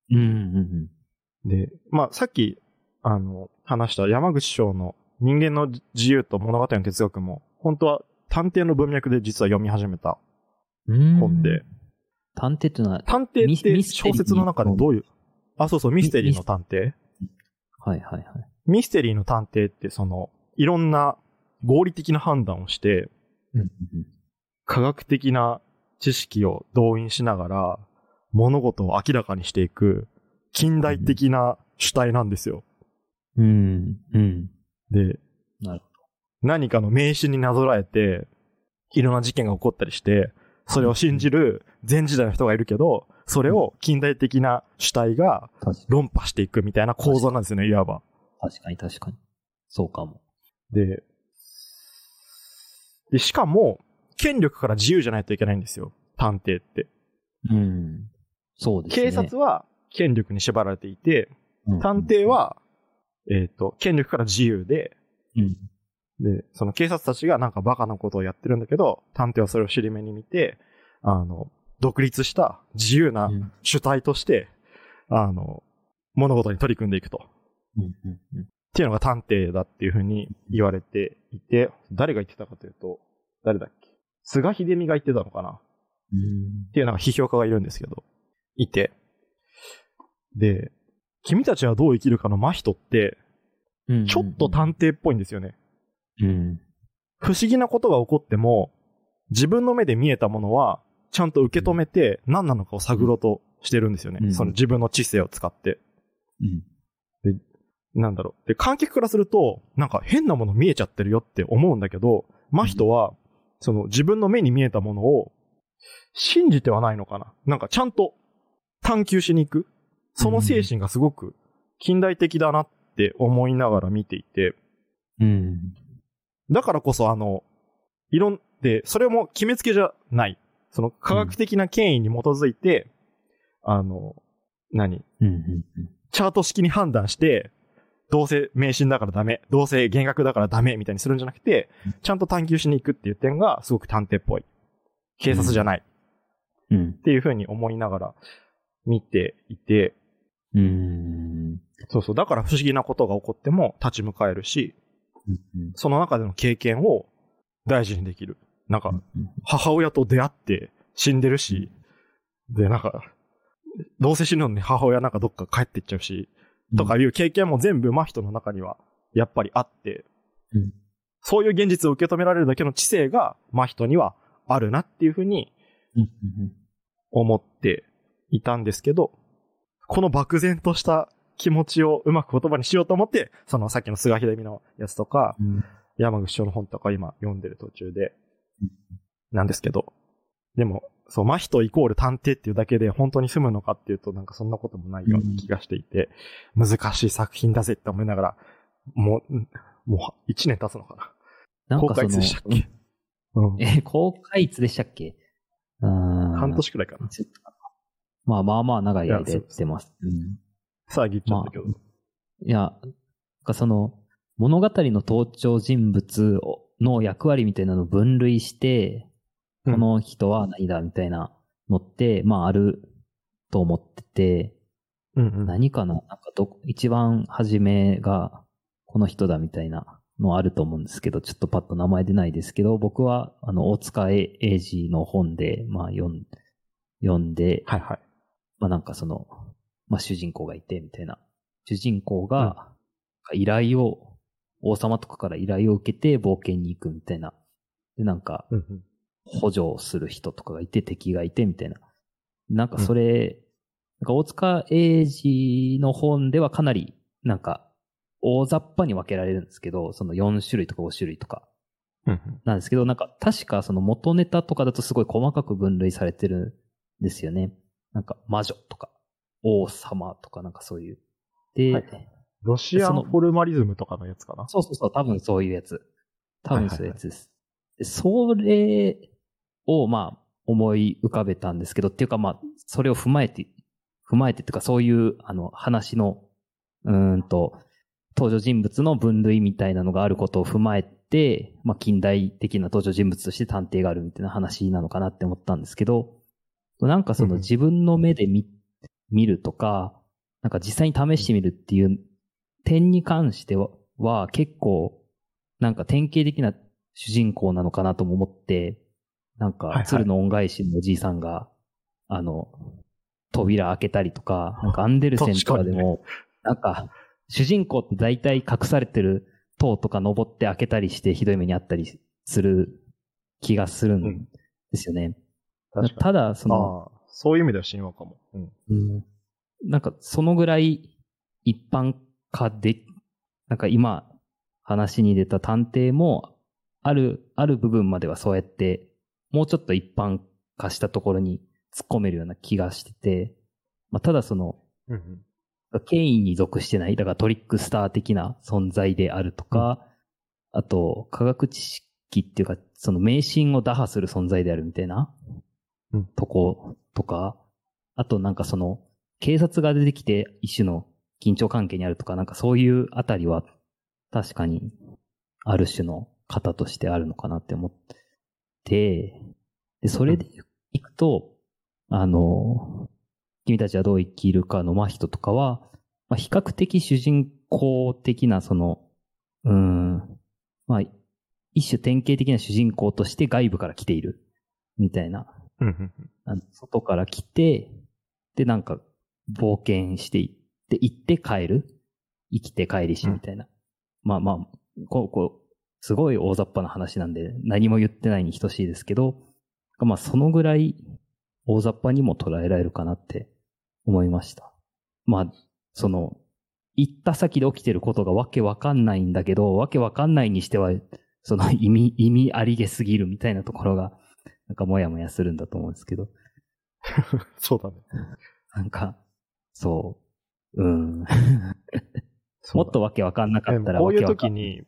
で、まあ、さっき、話した山口翔の人間の自由と物語の哲学も、本当は探偵の文脈で実は読み始めた本で。 探偵っていうのは、 探偵って小説の中でどういう、そうそう、ミステリーの探偵。 はいはいはい。 ミステリーの探偵っていろんな合理的な判断をして、科学的な知識を動員しながら物事を明らかにしていく近代的な主体なんですよ。で、何かの名詞になぞらえていろんな事件が起こったりして、それを信じる前時代の人がいるけど、それを近代的な主体が論破していくみたいな構造なんですよね、いわば。 確かに確かに。そうかも。 で、しかも、権力から自由じゃないといけないんですよ、探偵って。 そうですね。 警察は権力に縛られていて、探偵は、権力から自由で、で、その警察たちがなんかバカなことをやってるんだけど、探偵はそれを尻目に見て、独立した自由な主体として、物事に取り組んでいくと。っていうのが探偵だっていうふうに言われていて、誰が言ってたかというと、誰だっけ？菅秀美が言ってたのかなっていうなんか批評家がいるんですけど、いて。で、君たちはどう生きるかの真人って、ちょっと探偵っぽいんですよね。不思議なことが起こっても、自分の目で見えたものは、ちゃんと受け止めて何なのかを探ろうとしてるんですよね。その自分の知性を使って。で、なんだろう。で、観客からすると、なんか変なもの見えちゃってるよって思うんだけど、真人は、その自分の目に見えたものを信じてはないのかな。なんかちゃんと探求しに行く。その精神がすごく近代的だなって思いながら見ていて。だからこそで、それも決めつけじゃない。その科学的な権威に基づいて、チャート式に判断して、どうせ迷信だからダメ、どうせ幻覚だからダメみたいにするんじゃなくて、ちゃんと探求しに行くっていう点がすごく探偵っぽい。警察じゃない。っていう風に思いながら見ていて、そうそう。だから不思議なことが起こっても立ち向かえるし、その中での経験を大事にできる。なんか、母親と出会って死んでるし、で、なんか、どうせ死ぬのに母親なんかどっか帰ってっちゃうし、とかいう経験も全部真人の中にはやっぱりあって、そういう現実を受け止められるだけの知性が真人にはあるなっていうふうに思っていたんですけど、この漠然とした気持ちをうまく言葉にしようと思って、そのさっきの菅秀美のやつとか、山口翔の本とか今読んでる途中で、なんですけど、でも、そう、真人イコール探偵っていうだけで本当に済むのかっていうとなんかそんなこともないような気がしていて、難しい作品だぜって思いながら、もう1年経つのかな。公開いつでしたっけ？ 公開いつでしたっけ？ 半年くらいかな。 まあ長い間やってます。 さあ、言っちゃったけど。 いや、その、物語の登場人物の役割みたいなのを分類して、この人は何だみたいなのって、あると思ってて、何かななんか一番初めがこの人だみたいなのあると思うんですけど、ちょっとパッと名前出ないですけど、僕は大塚英治の本で、読んで、なんか主人公がいてみたいな。主人公が王様とかから依頼を受けて冒険に行くみたいな。で、なんか、補助をする人とかがいて、敵がいてみたいな。なんかそれ、なんか大塚英治の本ではかなり、なんか、大雑把に分けられるんですけど、その4種類とか5種類とか。なんですけど、なんか確かその元ネタとかだとすごい細かく分類されてるんですよね。なんか魔女とか、王様とかなんかそういう。で、 ロシアンフォルマリズムとかのやつかな。 そう、多分そういうやつ。 多分そういうやつです。でそれを、まあ、思い浮かべたんですけど、っていうか、まあ、それを踏まえてっていうか、そういう、話の、登場人物の分類みたいなのがあることを踏まえて、まあ、近代的な登場人物として探偵があるみたいな話なのかなって思ったんですけど、なんかその自分の目で見るとか、なんか実際に試してみるっていう点に関しては結構、なんか典型的な主人公なのかなとも思って、なんか、鶴の恩返しのおじいさんが、扉開けたりとか、なんかアンデルセンとかでも、なんか、主人公って大体隠されてる塔とか登って開けたりしてひどい目にあったりする気がするんですよね。ただ、 そういう意味では神話かも。 なんか、そのぐらい一般化で、なんか今話に出た探偵も、ある部分まではそうやって、もうちょっと一般化したところに突っ込めるような気がしてて、まあ、ただ権威に属してない、だからトリックスター的な存在であるとか、あと、科学知識っていうか、その迷信を打破する存在であるみたいな、とことか、あとなんか警察が出てきて一種の緊張関係にあるとか、なんかそういうあたりは、確かに、ある種の型としてあるのかなって思って、で、それでいくと、君たちはどう生きるかの真人とかは、まあ、比較的主人公的なまあ、一種典型的な主人公として外部から来ている、みたいな。外から来て、で、なんか、冒険していって、行って帰る。生きて帰りし、みたいな。まあまあ、すごい大雑把な話なんで、何も言ってないに等しいですけど、まあ、そのぐらい大雑把にも捉えられるかなって思いました。まあ、行った先で起きてることがわけわかんないんだけど、わけわかんないにしては、意味ありげすぎるみたいなところが、なんかもやもやするんだと思うんですけど。 そうだね。 なんか、もっとわけわかんなかったらこういう時に、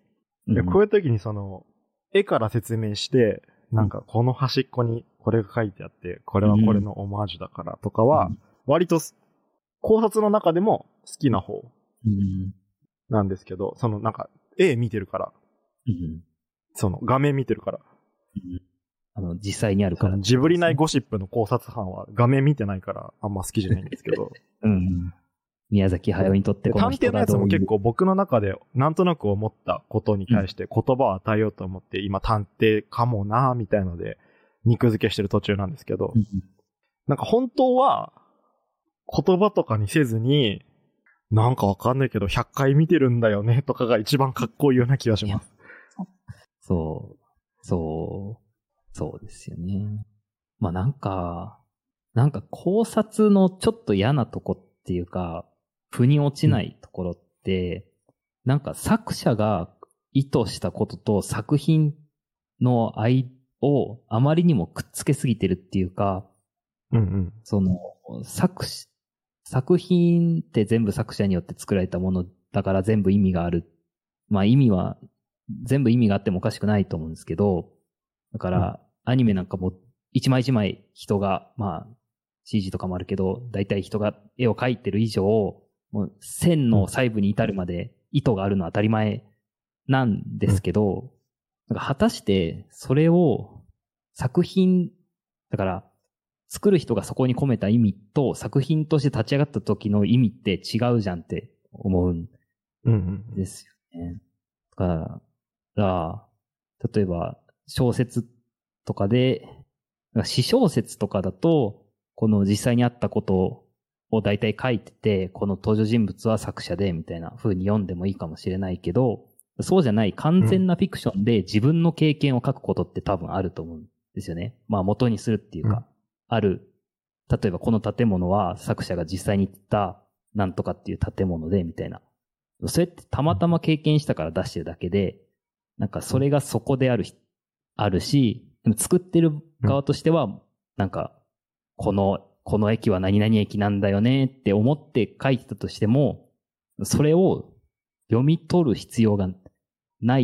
絵から説明して、なんかこの端っこにこれが書いてあって、これはこれのオマージュだからとかは、割と考察の中でも好きな方なんですけど、なんか絵見てるから、画面見てるから、 実際にあるから。 ジブリ内ゴシップの考察班は画面見てないからあんま好きじゃないんですけど。 宮崎駿にとってこの人が探偵のやつも結構僕の中でなんとなく思ったことに対して言葉を与えようと思って、今探偵かもなみたいので肉付けしてる途中なんですけど、なんか本当は言葉とかにせずに、なんかわかんないけど100回見てるんだよねとかが一番かっこいいような気がします。 そうですよね。まあなんか考察のちょっと嫌なとこっていうか、腑に落ちないところって、なんか作者が意図したことと作品の愛をあまりにもくっつけすぎてるっていうか、作品って全部作者によって作られたものだから全部意味がある。まあ全部意味があってもおかしくないと思うんですけど、だから、アニメなんかも一枚一枚人が、まあ CG とかもあるけど、だいたい人が絵を描いてる以上、もう線の細部に至るまで意図があるのは当たり前なんですけど、なんか果たしてそれを作品、だから作る人がそこに込めた意味と作品として立ち上がった時の意味って違うじゃんって思うんですよね。だから、例えば小説とかで、詩小説とかだと、この実際にあったことを大体書いてて、この登場人物は作者で、みたいな風に読んでもいいかもしれないけど、そうじゃない完全なフィクションで自分の経験を書くことって多分あると思うんですよね。まあ元にするっていうか、例えばこの建物は作者が実際に行ったなんとかっていう建物で、みたいな。それってたまたま経験したから出してるだけで、なんかそれがそこであるし、でも作ってる側としては、なんか、この駅は何々駅なんだよねって思って書いてたとしても、それを読み取る必要がない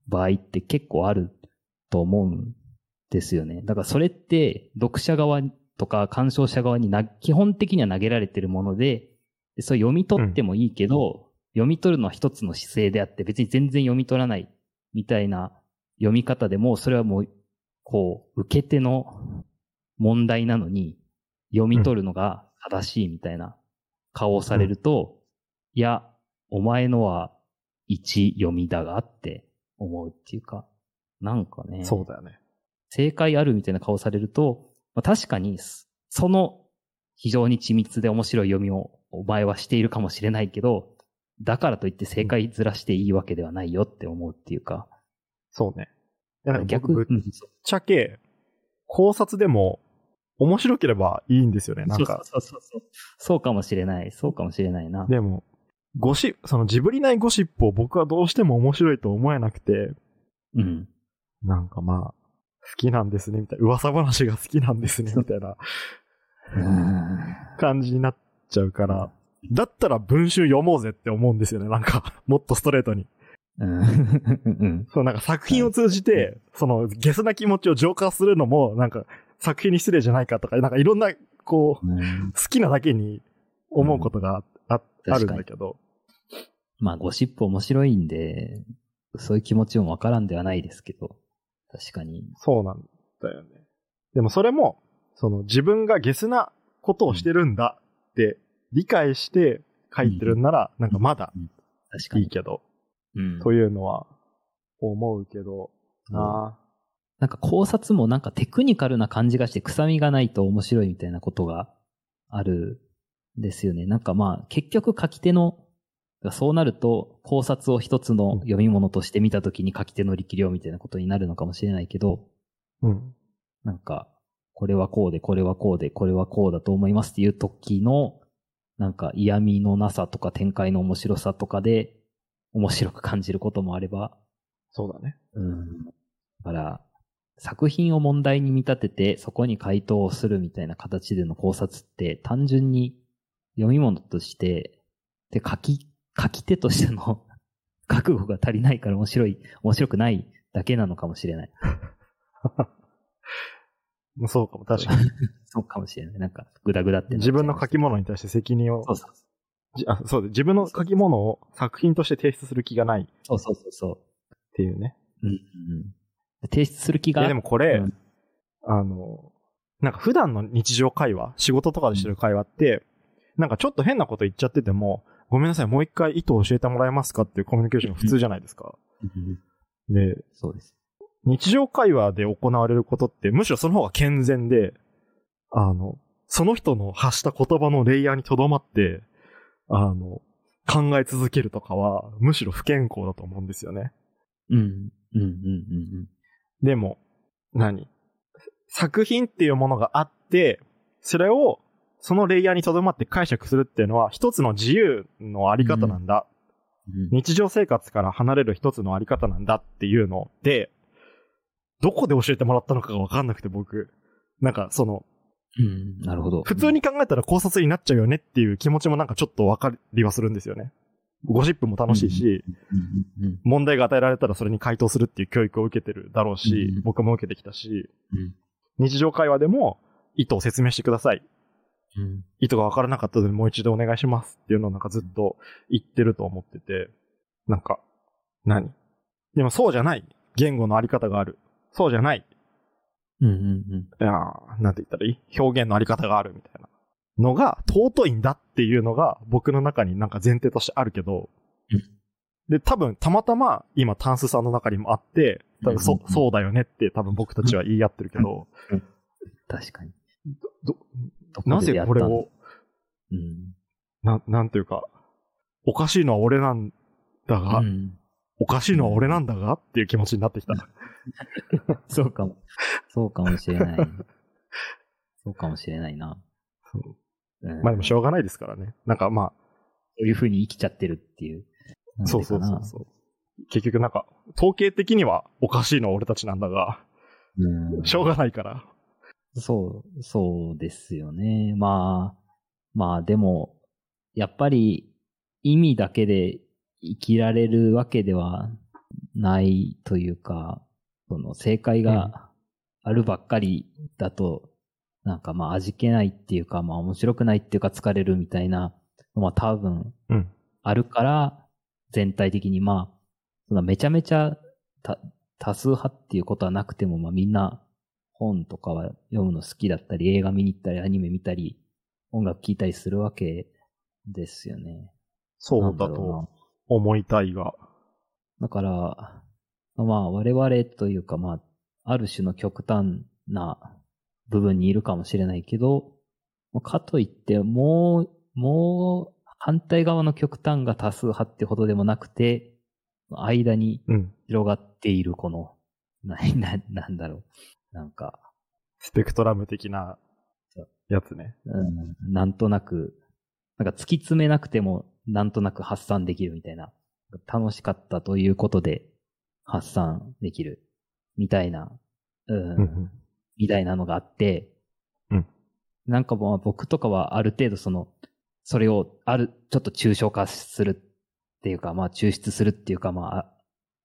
場合って結構あると思うんですよね。だからそれって読者側とか鑑賞者側に基本的には投げられてるもので、それ読み取ってもいいけど、読み取るのは一つの姿勢であって別に全然読み取らないみたいな読み方でも、それはもう、こう、受け手の問題なのに、読み取るのが正しいみたいな顔をされると、いや、お前のは一読みだがって思うっていうか、なんかね。 そうだよね。 正解あるみたいな顔されると、まあ、確かに、その非常に緻密で面白い読みをお前はしているかもしれないけど、だからといって正解ずらしていいわけではないよって思うっていうか。 そうね。だから逆ぶっちゃけ、考察でも面白ければいいんですよね、なんか。 そう。そうかもしれない。そうかもしれないな。 でも、そのジブリ内ゴシップを僕はどうしても面白いと思えなくて、 うん。 なんかまあ、好きなんですね、みたいな。噂話が好きなんですね、みたいな感じになっちゃうから、だったら文集読もうぜって思うんですよね、なんか、もっとストレートに。そう、なんか作品を通じて、そのゲスな気持ちを浄化するのも、なんか作品に失礼じゃないかとか、なんかいろんな、こう、好きなだけに思うことがあるんだけど。 まあ、ゴシップ面白いんで、そういう気持ちもわからんではないですけど、確かに。 そうなんだよね。でもそれも、その自分がゲスなことをしてるんだって理解して書いてるんなら、なんかまだいいけど、というのは思うけどな。 なんか考察もなんかテクニカルな感じがして臭みがないと面白いみたいなことがあるんですよね。なんかまあ結局書き手の、そうなると考察を一つの読み物として見たときに書き手の力量みたいなことになるのかもしれないけど、なんかこれはこうで、これはこうで、これはこうだと思いますっていう時のなんか嫌味のなさとか展開の面白さとかで面白く感じることもあれば。 そうだね。 だから、作品を問題に見立ててそこに回答をするみたいな形での考察って単純に読み物として、で、書き手としての覚悟が足りないから面白くないだけなのかもしれない。 そうかも、確かに。 そうかもしれない。なんか、グダグダって。 自分の書き物に対して責任を。そうで、自分の書き物を作品として提出する気がない。 そう。 っていうね。 提出する気が。 でもこれ、なんか普段の日常会話、仕事とかでしてる会話って、なんかちょっと変なこと言っちゃってても、ごめんなさい、もう一回意図を教えてもらえますかっていうコミュニケーションが普通じゃないですか。で、 そうです。 日常会話で行われることって、むしろその方が健全で、その人の発した言葉のレイヤーにとどまって、考え続けるとかは、むしろ不健康だと思うんですよね。でも、作品っていうものがあって、それを、そのレイヤーにとどまって解釈するっていうのは、一つの自由のあり方なんだ。日常生活から離れる一つのあり方なんだっていうので、どこで教えてもらったのかが分かんなくて僕、なんかなるほど。 普通に考えたら考察になっちゃうよねっていう気持ちもなんかちょっと分かりはするんですよね。ゴシップも楽しいし、問題が与えられたらそれに回答するっていう教育を受けてるだろうし、僕も受けてきたし、日常会話でも意図を説明してください。意図が分からなかったのでもう一度お願いしますっていうのをなんかずっと言ってると思ってて、なんか、でもそうじゃない言語のあり方がある。そうじゃない。いやなんて言ったらいい？表現のあり方があるみたいなのが尊いんだっていうのが僕の中になんか前提としてあるけど、で、多分たまたま今タンスさんの中にもあって、多分そうだよねって多分僕たちは言い合ってるけど、 確かに。 なぜこれを、なんていうか、おかしいのは俺なんだが、おかしいのは俺なんだがっていう気持ちになってきた。 そうかもしれない。そうかもしれないな。 まあでもしょうがないですからね。なんかまあ。 そういう風に生きちゃってるっていう。 そう。結局なんか、統計的にはおかしいのは俺たちなんだが、しょうがないから。 そうですよね。まあでも、やっぱり意味だけで生きられるわけではないというか、その正解があるばっかりだと、なんかまあ味気ないっていうか、まあ面白くないっていうか疲れるみたいなのは多分あるから、全体的にまあ、そんなめちゃめちゃ多数派っていうことはなくても、まあみんな本とかは読むの好きだったり、映画見に行ったり、アニメ見たり、音楽聴いたりするわけですよね。 そうだと思いたいが。 だから、まあ我々というかまあ、ある種の極端な部分にいるかもしれないけど、かといってもう反対側の極端が多数派ってほどでもなくて、間に広がっているこの、なんだろう。なんか。 スペクトラム的なやつね。 なんとなく、なんか突き詰めなくてもなんとなく発散できるみたいな。楽しかったということで発散できるみたいな、みたいなのがあって、なんかもう僕とかはある程度それをちょっと抽象化するっていうか、まあ抽出するっていうか、まあ、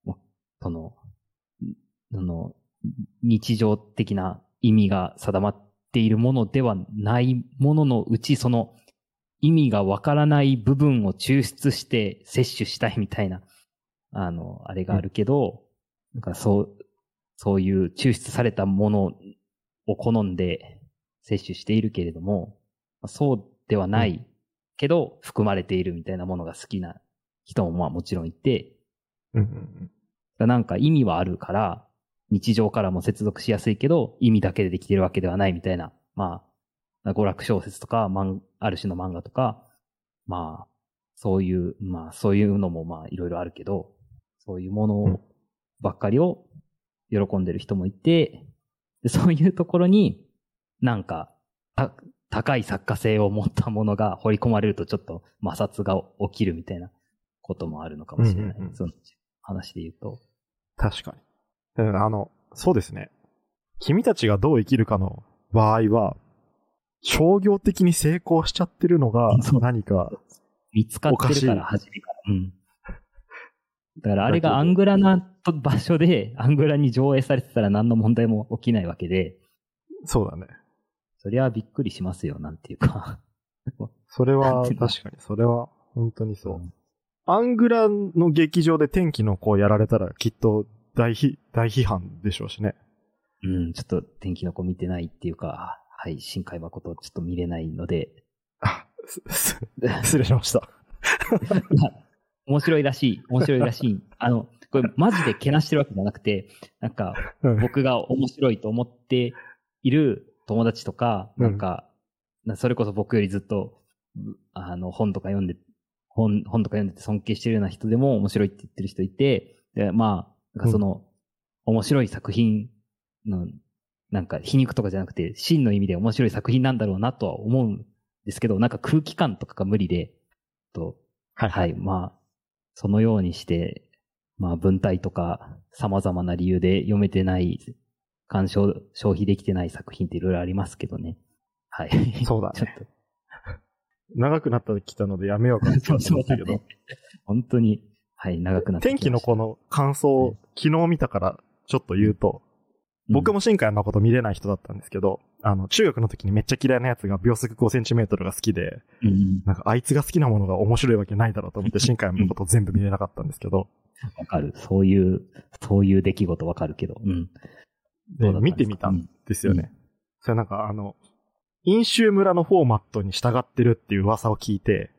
日常的な意味が定まっているものではないもののうち、その意味がわからない部分を抽出して摂取したいみたいな、あれがあるけど、なんかそういう抽出されたものを好んで摂取しているけれども、そうではないけど含まれているみたいなものが好きな人もまあもちろんいて、なんか意味はあるから、日常からも接続しやすいけど、意味だけでできているわけではないみたいな、まあ、娯楽小説とか、ある種の漫画とか、まあ、そういうのもまあいろいろあるけど、そういうものばっかりを喜んでる人もいて、でそういうところになんか高い作家性を持ったものが掘り込まれるとちょっと摩擦が起きるみたいなこともあるのかもしれない。その話で言うと。 確かに。そうですね。君たちがどう生きるかの場合は、商業的に成功しちゃってるのが何か見つかってるから、初めから。だからあれがアングラな場所で、アングラに上映されてたら何の問題も起きないわけで。 そうだね。 そりゃびっくりしますよ、なんていうか。 それは確かに、それは本当にそう。アングラの劇場で天気の子をやられたらきっと大批判でしょうしね。 ちょっと天気の子見てないっていうか、はい、新海誠ちょっと見れないので。 失礼しました。 面白いらしい。これマジでけなしてるわけじゃなくて、なんか、僕が面白いと思っている友達とか、なんか、それこそ僕よりずっと、本とか読んでて尊敬してるような人でも面白いって言ってる人いて、で、まあ、なんか面白い作品の、なんか皮肉とかじゃなくて、真の意味で面白い作品なんだろうなとは思うんですけど、なんか空気感とかが無理で、はい、まあ、そのようにして、まあ文体とか様々な理由で読めてない、消費できてない作品っていろいろありますけどね。はい。 そうだね。ちょっと長くなってきたのでやめようかなと思ったけど。ね、 本当に、はい、長くなってきた。 天気の子の感想を昨日見たからちょっと言うと、僕も新海誠見れない人だったんですけど、中学の時にめっちゃ嫌いなやつが秒速5センチメートルが好きで、なんかあいつが好きなものが面白いわけないだろうと思って新海誠全部見れなかったんですけど。 わかる。そういう出来事わかるけど。 で、見てみたんですよね。それなんか飲酒村のフォーマットに従ってるっていう噂を聞いて、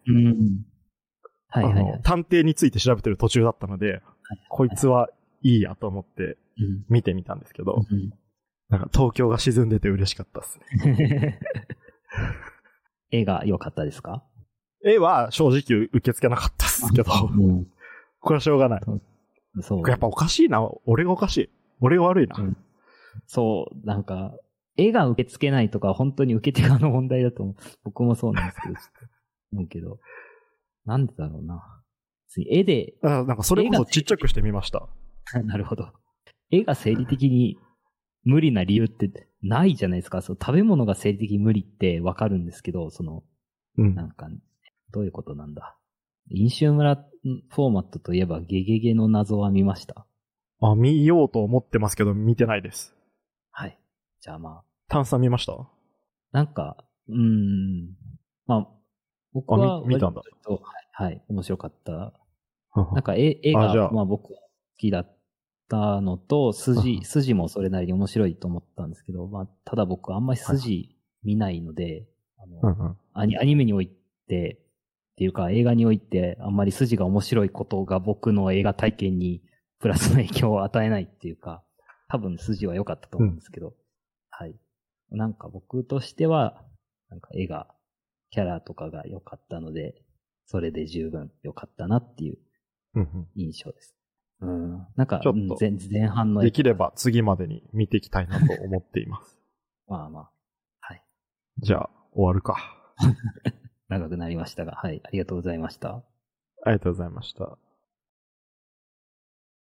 探偵について調べてる途中だったので、こいつはいいやと思って見てみたんですけど、なんか東京が沈んでて嬉しかったですね。 絵が良かったですか？ 絵は正直受け付けなかったですけど、これはしょうがない。そうやっぱおかしいな。俺がおかしい。俺が悪いな。 そう、なんか、絵が受け付けないとか本当に受け手側の問題だと思う。僕もそうなんですけど、ちょっと思うけど。なんでだろうな。絵で。 なんかそれこそちっちゃくしてみました。 なるほど。絵が生理的に無理な理由ってないじゃないですか。食べ物が生理的に無理ってわかるんですけど、なんか、どういうことなんだ。飲酒村フォーマットといえばゲゲゲの謎は見ました？ 見ようと思ってますけど、見てないです。 はい。じゃあまあ。 炭酸見ました？ なんか、まあ、僕は見たんだ。 はい、面白かった。なんか絵が、まあ僕は好きだったのと、筋もそれなりに面白いと思ったんですけど、まあ、ただ僕あんまり筋見ないので、アニメにおいて、っていうか映画においてあんまり筋が面白いことが僕の映画体験にプラスの影響を与えないっていうか、多分筋は良かったと思うんですけど、はい。なんか僕としては、なんか絵が、キャラとかが良かったので、それで十分良かったなっていう印象です。なんか、 ちょっと前半のできれば次までに見ていきたいなと思っています。 まあまあ。はい。 じゃあ、終わるか。 長くなりましたが、はい。ありがとうございました。 ありがとうございました。